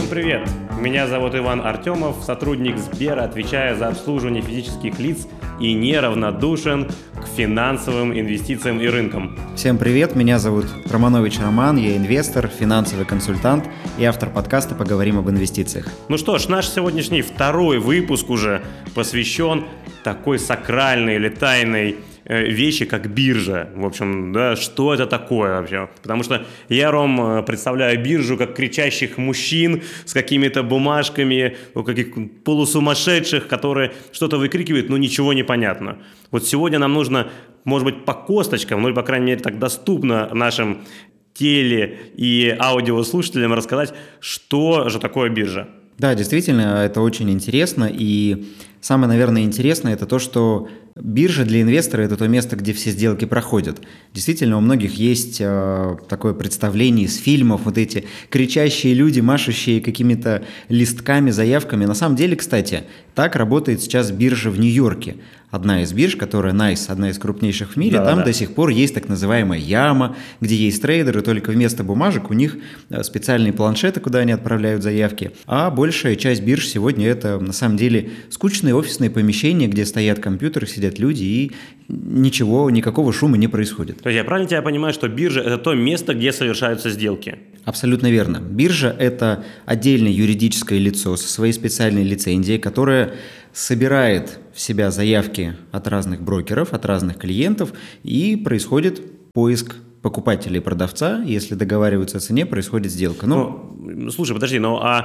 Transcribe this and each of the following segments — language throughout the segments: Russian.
привет! Меня зовут Иван Артемов, сотрудник Сбера, отвечаю за обслуживание физических лиц и неравнодушен к финансовым инвестициям и рынкам. Всем привет, меня зовут Романович Роман, я инвестор, финансовый консультант и автор подкаста «Поговорим об инвестициях». Ну что ж, наш сегодняшний второй выпуск уже посвящен такой сакральной или тайной вещи, как биржа. В общем, да, что это такое вообще? Потому что я, Ром, представляю биржу как кричащих мужчин с какими-то бумажками, каких полусумасшедших, которые что-то выкрикивают, но ничего не понятно. Вот сегодня нам нужно, может быть, по косточкам, ну, или, по крайней мере, так доступно нашим теле- и аудиослушателям рассказать, что же такое биржа. Да, действительно, это очень интересно, и самое, наверное, интересное – это то, что биржа для инвестора – это то место, где все сделки проходят. Действительно, у многих есть такое представление из фильмов, вот эти кричащие люди, машущие какими-то листками, заявками. На самом деле, кстати, так работает сейчас биржа в Нью-Йорке. Одна из бирж, которая NYSE, одна из крупнейших в мире, там до сих пор есть так называемая яма, где есть трейдеры, только вместо бумажек у них специальные планшеты, куда они отправляют заявки. А большая часть бирж сегодня это на самом деле скучные офисные помещения, где стоят компьютеры, сидят люди и никакого шума не происходит. То есть я правильно тебя понимаю, что биржа – это то место, где совершаются сделки? Абсолютно верно. Биржа – это отдельное юридическое лицо со своей специальной лицензией, которое собирает в себя заявки от разных брокеров, от разных клиентов, и происходит поиск покупателя и продавца. Если договариваются о цене, происходит сделка. Слушай, подожди,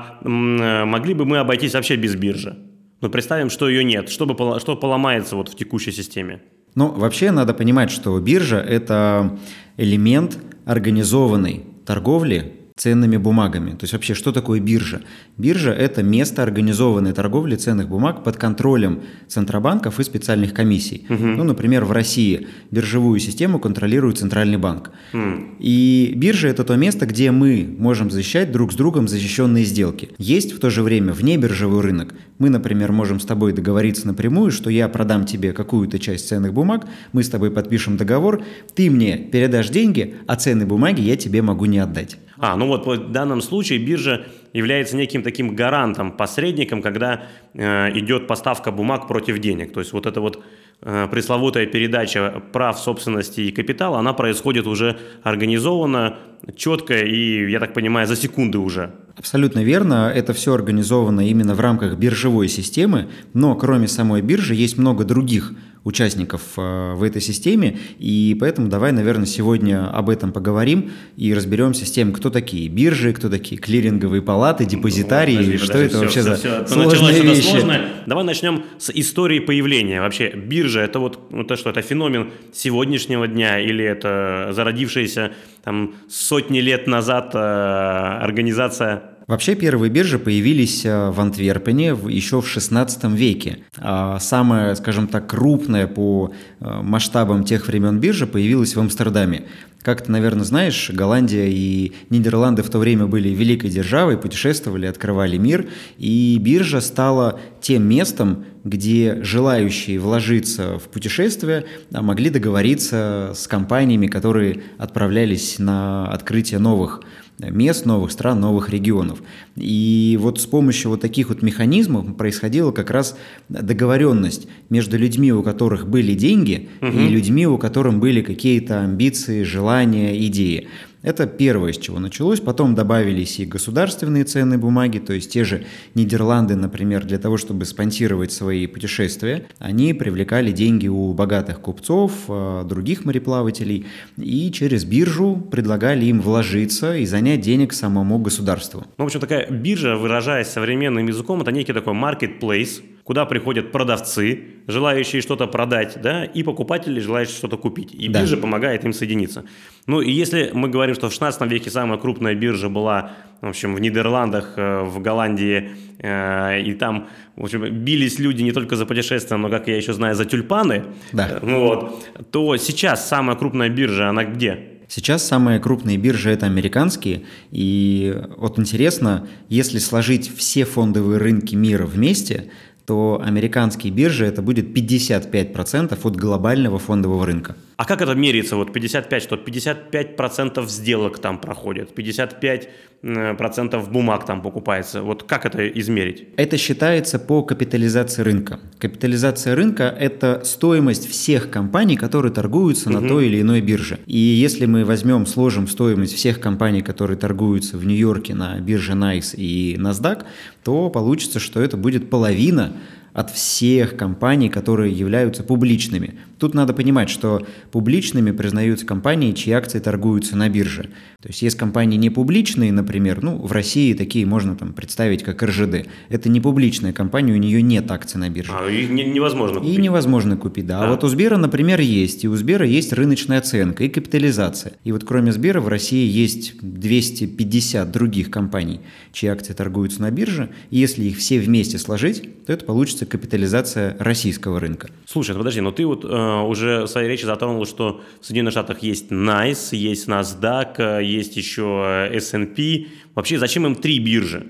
могли бы мы обойтись вообще без биржи? Представим, что ее нет. Что поломается вот в текущей системе? Вообще надо понимать, что биржа – это элемент организованной торговли ценными бумагами. То есть вообще, что такое биржа? Биржа – это место организованной торговли ценных бумаг под контролем центробанков и специальных комиссий. Например, в России биржевую систему контролирует Центральный банк. И биржа – это то место, где мы можем защищать друг с другом защищенные сделки. Есть в то же время внебиржевой рынок. Мы, например, можем с тобой договориться напрямую, что я продам тебе какую-то часть ценных бумаг, мы с тобой подпишем договор, ты мне передашь деньги, а ценные бумаги я тебе могу не отдать. В данном случае биржа является неким таким гарантом, посредником, когда идет поставка бумаг против денег. То есть вот эта вот пресловутая передача прав собственности и капитала, она происходит уже организованно, четко и, я так понимаю, за секунды уже. Абсолютно верно. Это все организовано именно в рамках биржевой системы, но кроме самой биржи есть много других участников в этой системе, и поэтому давай, наверное, сегодня об этом поговорим и разберемся с тем, кто такие биржи, кто такие клиринговые палаты, депозитарии, что это вообще за сложные вещи. Сложное. Давай начнем с истории появления. Вообще биржа – это феномен сегодняшнего дня или это зародившаяся сотни лет назад организация? Вообще первые биржи появились в Антверпене еще в XVI веке. Самая, скажем так, крупная по масштабам тех времен биржа появилась в Амстердаме. Как ты, наверное, знаешь, Голландия и Нидерланды в то время были великой державой, путешествовали, открывали мир, и биржа стала тем местом, где желающие вложиться в путешествие могли договориться с компаниями, которые отправлялись на открытие новых мест, новых стран, новых регионов. И вот с помощью вот таких вот механизмов происходила как раз договоренность между людьми, у которых были деньги, и людьми, у которых были какие-то амбиции, желания, идеи. Это первое, с чего началось. Потом добавились и государственные ценные бумаги, то есть те же Нидерланды, например, для того, чтобы спонсировать свои путешествия, они привлекали деньги у богатых купцов, других мореплавателей, и через биржу предлагали им вложиться и занять денег самому государству. В общем, такая биржа, выражаясь современным языком, это некий такой marketplace, куда приходят продавцы, желающие что-то продать, да, и покупатели, желающие что-то купить. И биржа помогает им соединиться. И если мы говорим, что в 16 веке самая крупная биржа была, в общем, в Нидерландах, в Голландии, и там, в общем, бились люди не только за путешествия, но, как я еще знаю, за тюльпаны, то сейчас самая крупная биржа, она где? Сейчас самые крупные биржи – это американские, и вот интересно, если сложить все фондовые рынки мира вместе, то американские биржи – это будет 55% от глобального фондового рынка. А как это меряется? Вот 55, что 55% сделок там проходит, 55% бумаг там покупается. Вот как это измерить? Это считается по капитализации рынка. Капитализация рынка – это стоимость всех компаний, которые торгуются на той или иной бирже. И если мы сложим стоимость всех компаний, которые торгуются в Нью-Йорке на бирже NYSE и NASDAQ, то получится, что это будет половина от всех компаний, которые являются публичными. Тут надо понимать, что публичными признаются компании, чьи акции торгуются на бирже. То есть есть компании не публичные, например, в России такие можно представить, как РЖД. Это не публичная компания, у нее нет акций на бирже. Их невозможно купить. И невозможно купить, да. А вот у Сбера, например, есть. И у Сбера есть рыночная оценка и капитализация. И вот кроме Сбера в России есть 250 других компаний, чьи акции торгуются на бирже. И если их все вместе сложить, то это получится капитализация российского рынка. Слушай, подожди, но ты уже в своей речи затронул, что в Соединенных Штатах есть NYSE, есть NASDAQ, есть еще S&P. Вообще, зачем им 3 биржи?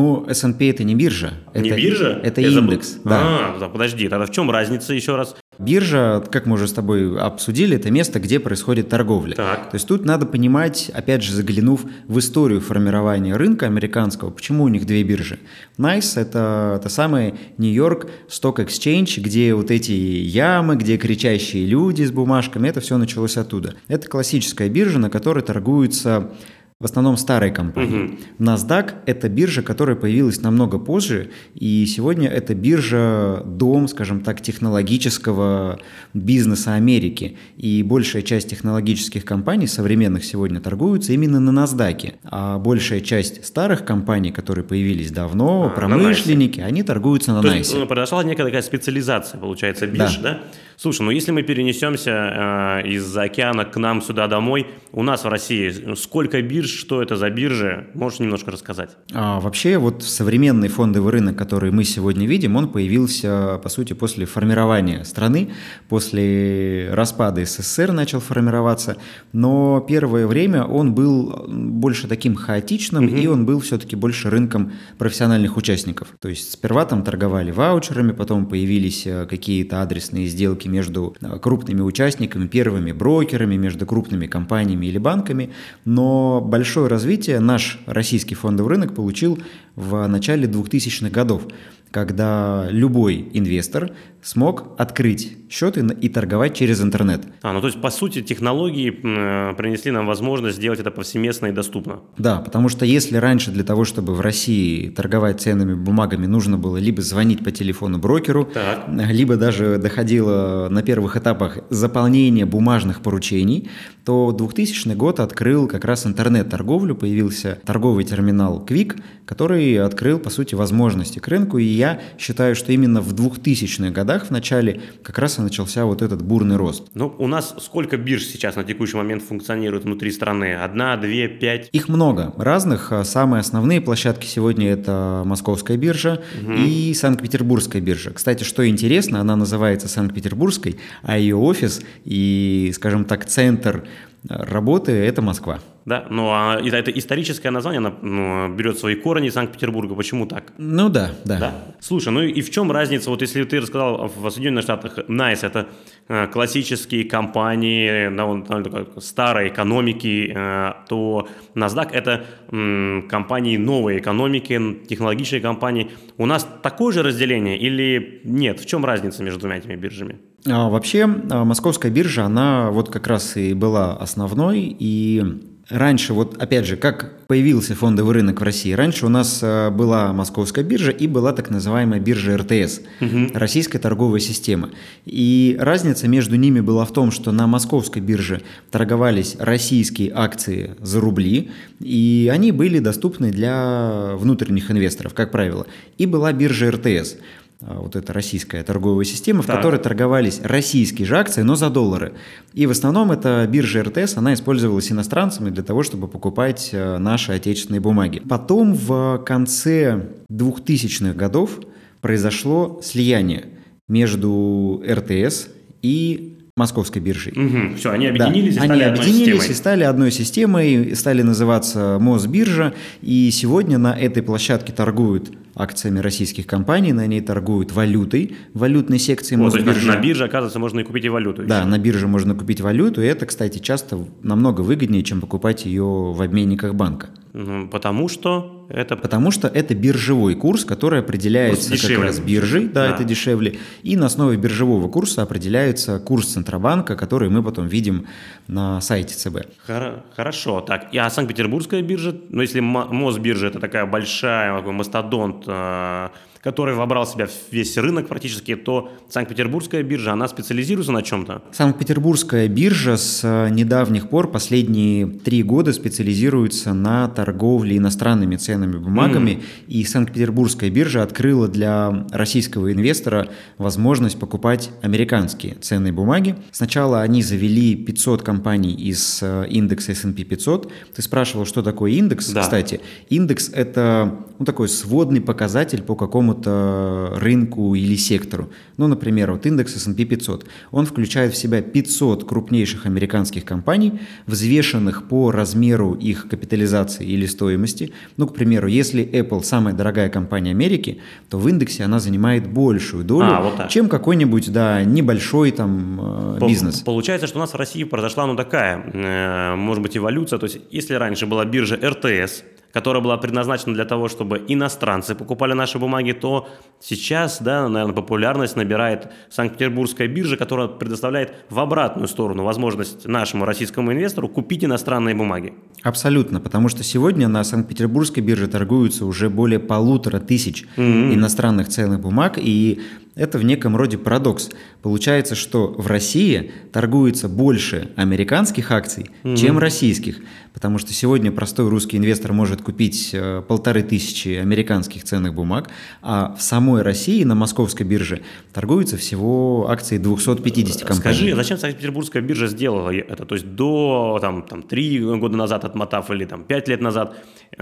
S&P это не биржа. Не это, биржа? Это индекс. Да. Подожди, тогда в чем разница еще раз? Биржа, как мы уже с тобой обсудили, это место, где происходит торговля. Так. То есть тут надо понимать, опять же, заглянув в историю формирования рынка американского, почему у них 2 биржи. NYSE – это самый Нью-Йорк Stock Exchange, где вот эти ямы, где кричащие люди с бумажками, это все началось оттуда. Это классическая биржа, на которой торгуются в основном старые компании. NASDAQ – это биржа, которая появилась намного позже, и сегодня это биржа, дом, скажем так, технологического бизнеса Америки. И большая часть технологических компаний современных сегодня торгуются именно на NASDAQ. А большая часть старых компаний, которые появились давно, промышленники, они торгуются на NYSE. То есть произошла некая такая специализация, получается, бирж, да? Слушай, если мы перенесемся из-за океана к нам сюда домой, у нас в России сколько бирж, что это за биржи? Можешь немножко рассказать? Вообще, современный фондовый рынок, который мы сегодня видим, он появился, по сути, после формирования страны, после распада СССР начал формироваться, но первое время он был больше таким хаотичным, и он был все-таки больше рынком профессиональных участников. То есть сперва там торговали ваучерами, потом появились какие-то адресные сделки между крупными участниками, первыми брокерами, между крупными компаниями или банками, но большое развитие наш российский фондовый рынок получил в начале 2000-х годов, когда любой инвестор смог открыть счет и торговать через интернет. То есть, по сути, технологии принесли нам возможность сделать это повсеместно и доступно. Да, потому что если раньше для того, чтобы в России торговать ценными бумагами, нужно было либо звонить по телефону брокеру, либо даже доходило на первых этапах заполнение бумажных поручений, то 2000 год открыл как раз интернет-торговлю, появился торговый терминал Quick, который открыл, по сути, возможности к рынку, и я считаю, что именно в 2000-х годах в начале как раз и начался вот этот бурный рост. У нас сколько бирж сейчас на текущий момент функционирует внутри страны? 1, 2, 5? Их много разных. Самые основные площадки сегодня это Московская биржа и Санкт-Петербургская биржа. Кстати, что интересно, она называется Санкт-Петербургской, а ее офис и, скажем так, центр работы – это Москва. Да, это историческое название, оно берет свои корни из Санкт-Петербурга. Почему так? Да. Слушай, и в чем разница, если ты рассказал в Соединенных Штатах, NYSE – это классические компании, старой экономики, то NASDAQ – это компании новой экономики, технологичные компании. У нас такое же разделение или нет? В чем разница между двумя этими биржами? Вообще, Московская биржа, она как раз и была основной, и раньше, опять же, как появился фондовый рынок в России, раньше у нас была Московская биржа и была так называемая биржа РТС, Российская торговая система. И разница между ними была в том, что на Московской бирже торговались российские акции за рубли, и они были доступны для внутренних инвесторов, как правило. И была биржа РТС. Это российская торговая система, в которой торговались российские же акции, но за доллары. И в основном эта биржа РТС, она использовалась иностранцами для того, чтобы покупать наши отечественные бумаги. Потом в конце 2000-х годов произошло слияние между РТС и Московской биржей. Угу. Все, они объединились, да, и стали они одной объединились системой. и стали одной системой, стали называться Мосбиржа, и сегодня на этой площадке торгуют акциями российских компаний, на ней торгуют валютой, валютной секции Мосбиржи. То есть на бирже, оказывается, можно и купить и валюту. Да, еще. на бирже можно купить валюту, и это, кстати, часто намного выгоднее, чем покупать ее в обменниках банка. Потому что это биржевой курс, который определяется как раз биржей, да, это дешевле, и на основе биржевого курса определяется курс Центробанка, который мы потом видим на сайте ЦБ. Хорошо, так. А Санкт-Петербургская биржа, если Мосбиржа это такая большая, такой мастодонт, который вобрал в себя весь рынок практически, то Санкт-Петербургская биржа, она специализируется на чем-то? Санкт-Петербургская биржа с недавних пор, последние 3 года, специализируется на торговле иностранными ценными бумагами, и Санкт-Петербургская биржа открыла для российского инвестора возможность покупать американские ценные бумаги. Сначала они завели 500 компаний из индекса S&P 500. Ты спрашивал, что такое индекс, да. Кстати. Индекс – это такой сводный показатель по какому-то рынку или сектору. Например, индекс S&P 500. Он включает в себя 500 крупнейших американских компаний, взвешенных по размеру их капитализации или стоимости. К примеру, если Apple самая дорогая компания Америки, то в индексе она занимает большую долю, чем какой-нибудь, небольшой бизнес. Получается, что у нас в России произошла, такая, может быть, эволюция. То есть, если раньше была биржа РТС, которая была предназначена для того, чтобы иностранцы покупали наши бумаги, то сейчас, наверное, популярность набирает Санкт-Петербургская биржа, которая предоставляет в обратную сторону возможность нашему российскому инвестору купить иностранные бумаги. Абсолютно, потому что сегодня на Санкт-Петербургской бирже торгуются уже более 1500 иностранных ценных бумаг, и это в неком роде парадокс. Получается, что в России торгуется больше американских акций, чем российских, потому что сегодня простой русский инвестор может купить 1500 американских ценных бумаг, а в самой России на московской бирже торгуются всего акции 250 компаний. Скажи, зачем Санкт-Петербургская биржа сделала это? То есть до 3 года назад отмотав или 5 лет назад,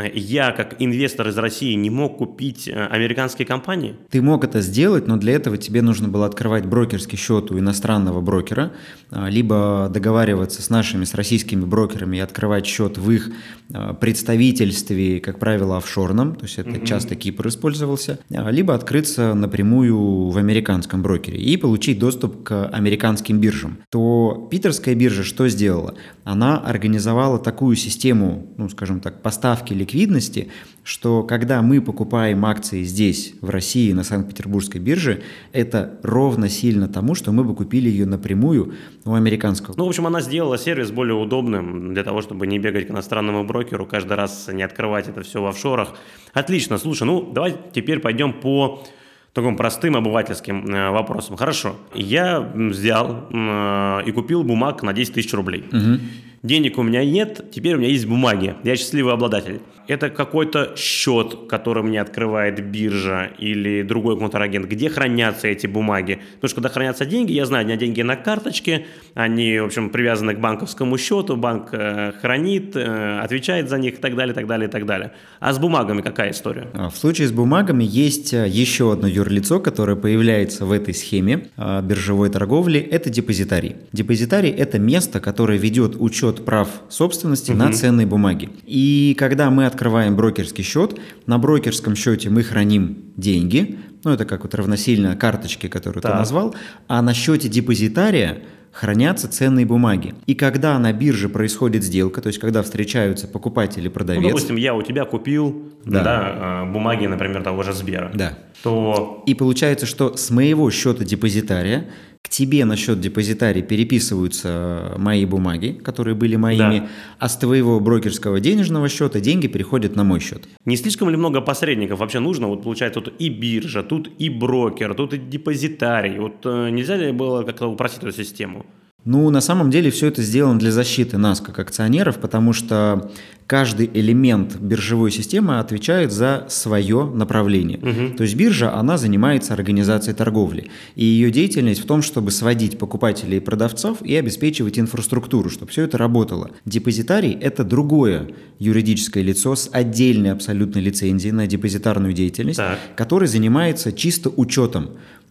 я как инвестор из России не мог купить американские компании? Ты мог это сделать, но для этого тебе нужно было открывать брокерский счет у иностранного брокера, либо договариваться с российскими брокерами и открывать счет в их представительстве, как правило, офшорном, то есть это часто Кипр использовался, либо открыться напрямую в американском брокере и получить доступ к американским биржам. То питерская биржа что сделала? Она организовала такую систему, поставки ликвидности, что когда мы покупаем акции здесь, в России, на Санкт-Петербургской бирже, это ровно сильно тому, что мы бы купили ее напрямую у американского. В общем, она сделала сервис более удобным для того, чтобы не бегать к иностранному брокеру, каждый раз не открывать это все в офшорах. Отлично, слушай, давай теперь пойдем по таким простым обывательским вопросам. Хорошо, я взял и купил бумаг на 10 тысяч рублей. Денег у меня нет, теперь у меня есть бумаги, я счастливый обладатель. Это какой-то счет, который мне открывает биржа или другой контрагент, где хранятся эти бумаги. Потому что когда хранятся деньги, я знаю, у меня деньги на карточке, они, в общем, привязаны к банковскому счету, банк хранит, отвечает за них и так далее, так далее, так далее. А с бумагами какая история? В случае с бумагами есть еще одно юрлицо, которое появляется в этой схеме биржевой торговли, это депозитарий. Депозитарий – это место, которое ведет учет прав собственности на ценные бумаги. И когда мы открываем брокерский счет, на брокерском счете мы храним деньги, это как равносильно карточке, которую ты назвал, а на счете депозитария хранятся ценные бумаги. И когда на бирже происходит сделка, то есть когда встречаются покупатель и продавец... допустим, я у тебя купил бумаги, например, того же Сбера. Да. То... И получается, что с моего счета депозитария к тебе на счет депозитария переписываются мои бумаги, которые были моими, а с твоего брокерского денежного счета деньги переходят на мой счет. Не слишком ли много посредников вообще нужно? Получается, тут и биржа, тут и брокер, тут и депозитарий. Нельзя ли было как-то упростить эту систему? На самом деле все это сделано для защиты нас, как акционеров, потому что каждый элемент биржевой системы отвечает за свое направление. То есть биржа, она занимается организацией торговли. И ее деятельность в том, чтобы сводить покупателей и продавцов и обеспечивать инфраструктуру, чтобы все это работало. Депозитарий – это другое юридическое лицо с отдельной абсолютной лицензией на депозитарную деятельность, который занимается чисто учетом.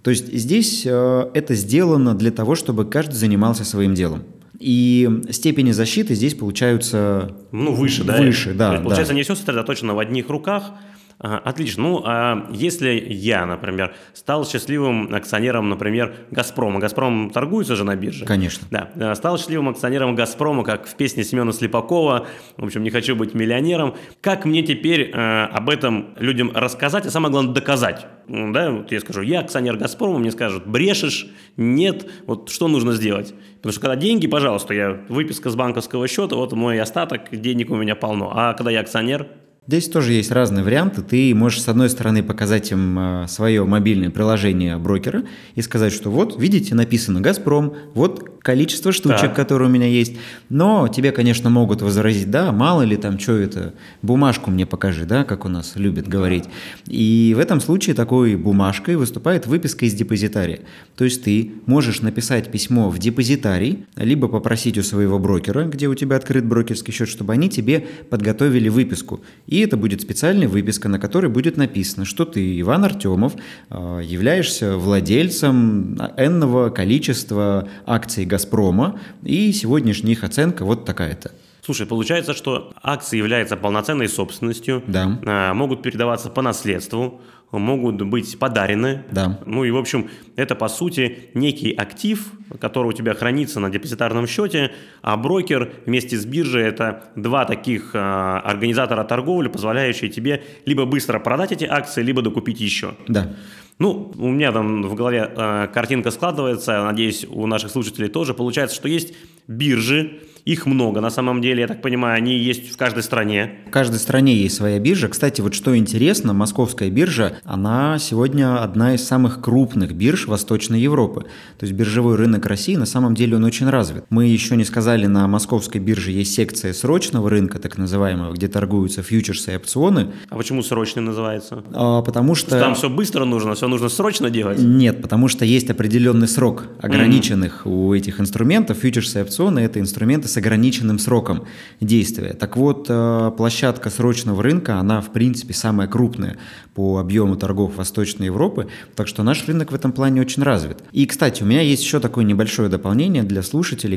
То есть здесь это сделано для того, чтобы каждый занимался своим делом. И степени защиты здесь получаются выше, да? Выше, да. То есть, получается, не все сосредоточено в одних руках. Отлично. Ну, а если я, например, стал счастливым акционером, например, «Газпрома». «Газпром» торгуется же на бирже? Конечно. Да. Стал счастливым акционером «Газпрома», как в песне Семена Слепакова, в общем, «Не хочу быть миллионером». Как мне теперь об этом людям рассказать, а самое главное доказать? Да, вот я скажу, я акционер «Газпрома», мне скажут, брешешь, нет, вот что нужно сделать? Потому что когда деньги, пожалуйста, выписка с банковского счета, вот мой остаток, денег у меня полно. А когда я акционер... Здесь тоже есть разные варианты. Ты можешь, с одной стороны, показать им свое мобильное приложение брокера и сказать, что вот, видите, написано «Газпром», вот количество штучек, которые у меня есть. Но тебе, конечно, могут возразить, да, мало ли там, что это, бумажку мне покажи, да, как у нас любят говорить. И в этом случае такой бумажкой выступает выписка из депозитария. То есть ты можешь написать письмо в депозитарий, либо попросить у своего брокера, где у тебя открыт брокерский счет, чтобы они тебе подготовили выписку. И это будет специальная выписка, на которой будет написано, что ты, Иван Артемов, являешься владельцем энного количества акций «Газпрома», и сегодняшняя их оценка вот такая-то. Слушай, получается, что акции являются полноценной собственностью, да. Могут передаваться по наследству, могут быть подарены. Да. Ну и, в общем, это, по сути, некий актив, который у тебя хранится на депозитарном счете, а брокер вместе с биржей – это два таких организатора торговли, позволяющие тебе либо быстро продать эти акции, либо докупить еще. Да. Ну, у меня там в голове картинка складывается, надеюсь, у наших слушателей тоже. Получается, что есть биржи, их много на самом деле, я так понимаю, они есть в каждой стране. В каждой стране есть своя биржа. Кстати, вот что интересно, московская биржа, она сегодня одна из самых крупных бирж Восточной Европы. То есть биржевой рынок России, на самом деле, он очень развит. Мы еще не сказали, на московской бирже есть секция срочного рынка, так называемого, где торгуются фьючерсы и опционы. А почему срочный называется? Потому что... Там все быстро нужно, все нужно срочно делать? Нет, потому что есть определенный срок ограниченных у этих инструментов. Фьючерсы и опционы – это инструменты с ограниченным сроком действия. Так вот, площадка срочного рынка, она, в принципе, самая крупная по объему торгов Восточной Европы, так что наш рынок в этом плане очень развит. И, кстати, у меня есть еще такое небольшое дополнение для слушателей,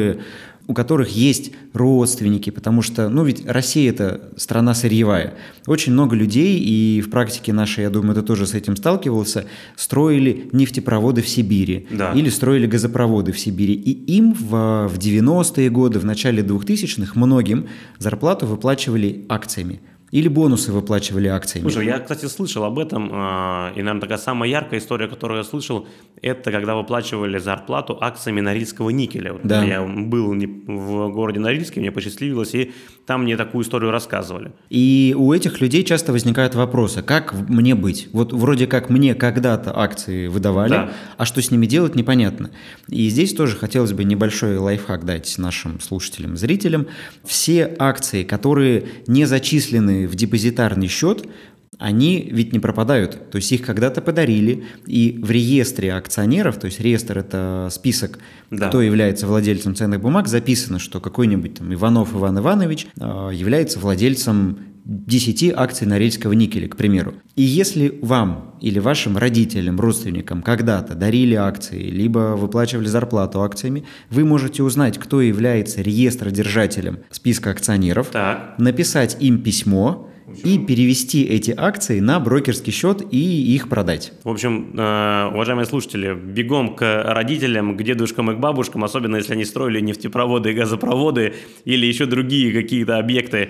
у которых есть родственники, потому что, ведь Россия – это страна сырьевая. Очень много людей, и в практике нашей, я думаю, ты тоже с этим сталкивался, строили нефтепроводы в Сибири или строили газопроводы в Сибири. И им в 90-е годы, в начале 2000-х многим зарплату выплачивали акциями. Или бонусы выплачивали акциями. Слушай, я, кстати, слышал об этом, и, наверное, такая самая яркая история, которую я слышал, это когда выплачивали зарплату акциями Норильского никеля. Да. Я был в городе Норильске, мне посчастливилось, и там мне такую историю рассказывали. И у этих людей часто возникают вопросы, как мне быть? Вот вроде как мне когда-то акции выдавали, а что с ними делать, непонятно. И здесь тоже хотелось бы небольшой лайфхак дать нашим слушателям, зрителям. Все акции, которые не зачислены в депозитарный счет, они ведь не пропадают, то есть их когда-то подарили, и в реестре акционеров, то есть реестр – это список, кто является владельцем ценных бумаг, записано, что какой-нибудь там Иванов Иван Иванович является владельцем 10 акций Норильского никеля, к примеру. И если вам или вашим родителям, родственникам когда-то дарили акции, либо выплачивали зарплату акциями, вы можете узнать, кто является реестродержателем списка акционеров, написать им письмо и перевести эти акции на брокерский счет и их продать. В общем, уважаемые слушатели, бегом к родителям, к дедушкам и к бабушкам, особенно если они строили нефтепроводы и газопроводы или еще другие какие-то объекты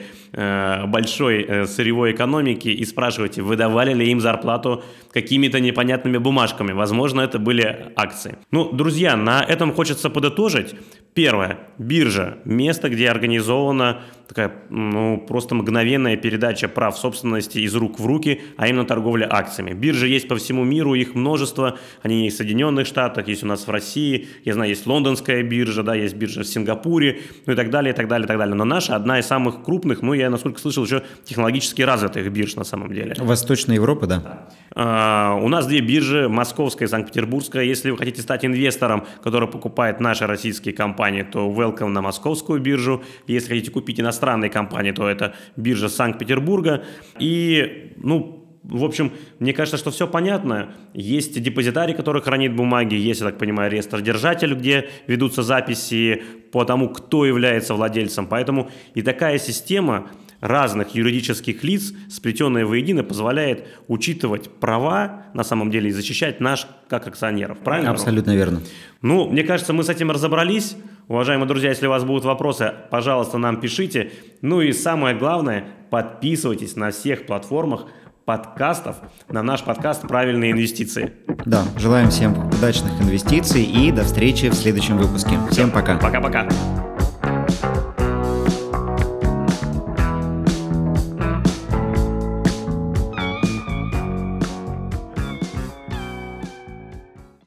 большой сырьевой экономики, и спрашивайте, выдавали ли им зарплату какими-то непонятными бумажками. Возможно, это были акции. Друзья, на этом хочется подытожить. Первое. Биржа. Место, где организована такая, просто мгновенная передача прав собственности из рук в руки, а именно торговля акциями. Биржи есть по всему миру, их множество. Они есть в Соединенных Штатах, есть у нас в России. Я знаю, есть лондонская биржа, есть биржа в Сингапуре, и так далее, и так далее, и так далее. Но наша одна из самых крупных, я, насколько слышал, еще технологически развитых бирж на самом деле. Восточная Европа, да. У нас две биржи, московская и санкт-петербургская. Если вы хотите стать инвестором, который покупает наши российские компании, то welcome на московскую биржу. Если хотите купить иностранные компании, то это биржа Санкт-Петербурга. И, в общем, мне кажется, что все понятно. Есть депозитарий, который хранит бумаги, есть, я так понимаю, реестродержатель, где ведутся записи по тому, кто является владельцем. Поэтому и такая система разных юридических лиц, сплетенная воедино, позволяет учитывать права, на самом деле, и защищать нас как акционеров. Правильно? Абсолютно верно. Ну, мне кажется, мы с этим разобрались. Уважаемые друзья, если у вас будут вопросы, пожалуйста, нам пишите. Ну и самое главное, подписывайтесь на всех платформах подкастов на наш подкаст «Правильные инвестиции». Да, желаем всем удачных инвестиций и до встречи в следующем выпуске. Всем пока. Пока-пока.